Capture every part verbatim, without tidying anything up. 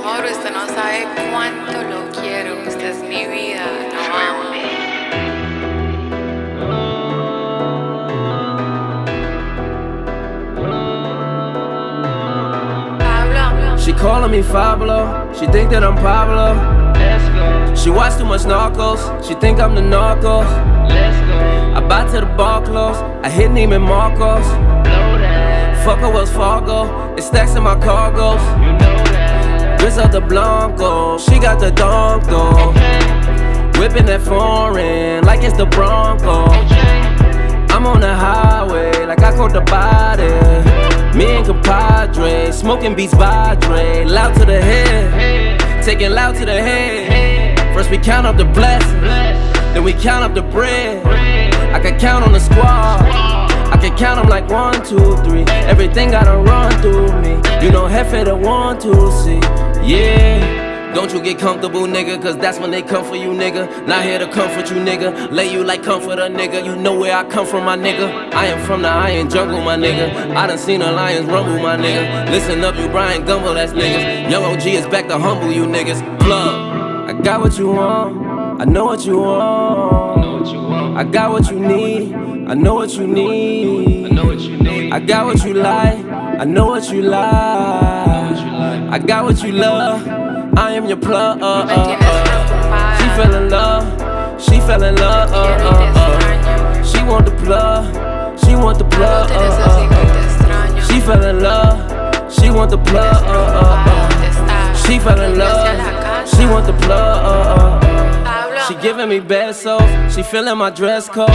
amor, usted no sabe cuánto lo quiero. Usted es mi vida, lo amo. She calling me Pablo, she think that I'm Pablo. Let's go. She watch too much Narcos, she think I'm the Narcos. Let's go. I buy to the bar close, I hit Neiman Marcos. Blow that. Fuck a Wells Fargo, it's stacks in my cargos. You know that. Griselda Blanco, she got the donk though. Whipping that foreign like it's the Bronco. I'm on the highway like I caught the body. Me and compadre, smoking beats by Dre. Loud to the head, taking loud to the head. First we count up the blessings, then we count up the bread. I can count on the squad, I can count them like one, two, three. Everything gotta run through me. You know Hefe the one, two, see, yeah. Don't you get comfortable, nigga, cause that's when they come for you, nigga. Not here to comfort you, nigga. Lay you like comforter, nigga. You know where I come from, my nigga. I am from the iron jungle, my nigga. I done seen the lions rumble, my nigga. Listen up, you Brian Gumble ass niggas. Young O G is back to humble you niggas. Plug. I got what you want, I know what you want. I got what you need, I know what you need. I got what you like, I know what you like. I got what you love, I am your plug. uh, uh, uh. She fell in love, she fell in love. uh, uh, uh. She want the plug, she want the plug. uh, uh, uh. She fell in love, she want the plug. uh, uh, uh. She fell in love, she want the plug. uh, uh, uh. She giving me besos, she feeling my dress code.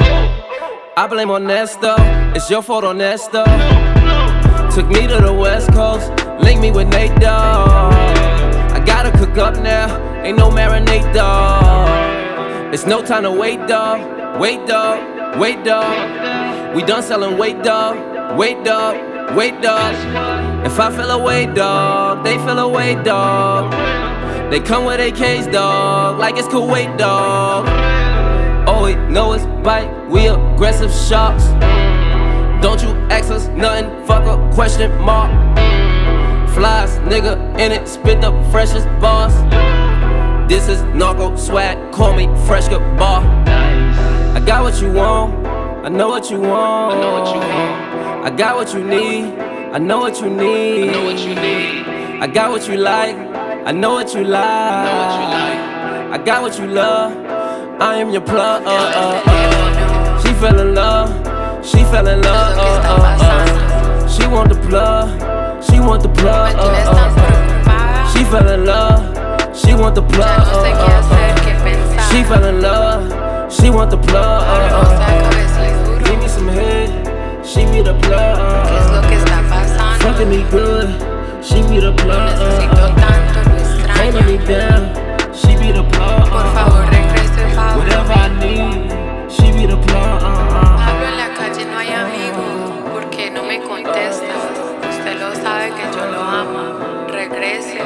I blame on Nesta, it's your fault on Nesta. Took me to the West Coast, link me with Nate Dogg. I gotta cook up now, ain't no marinade, dawg. It's no time to wait, dawg. Wait, dawg, wait, dawg. We done selling weight, dawg. Wait, dawg, wait, dawg. If I feel away, dawg, they feel away, dawg. They come with A Ks, dawg, like it's Kuwait, dawg. All we know is bite, we aggressive sharks. Don't you ask us nothing, fuck a question mark. Flies, nigga, in it, spit the freshest bars. This is narco swag, call me fresh good bar. I got what you want, I know what you want. I know what you want. I got what you need, I know what you need. I know what you need. I got what you like, I know what you like. I know what you like. I got what you love, I am your plug. uh, uh, uh. She fell in love, she fell in love. uh, uh, uh. She want the plug, she want the plug. uh, uh, uh. She fell in love, she want the plug. uh, uh, uh. She fell in love, she want the plug. uh, uh, uh. Give me some head, she be the plug. uh, uh. Fucking me good, she be the plug. uh, uh. Holding me down, she be the plug. Por favor, regrese, Pablo. Whatever I need, she be the plug. Pablo, en la calle no hay amigos. ¿Por qué no me contestas? Usted lo sabe que yo lo amo. Regrese.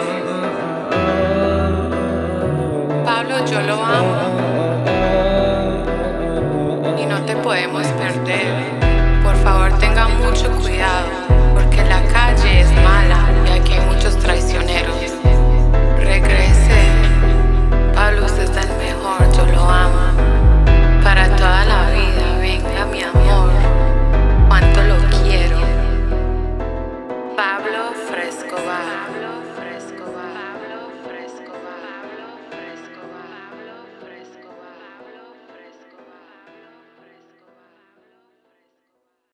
Pablo, yo lo amo. Y no te podemos perder. Por favor, tenga mucho cuidado, porque la calle es mala y aquí hay muchos traicioneros. Regrese. Pablo, usted es el mejor, yo lo amo. Para toda la vida, venga mi amor. Cuánto lo quiero. Pablo Frescobar.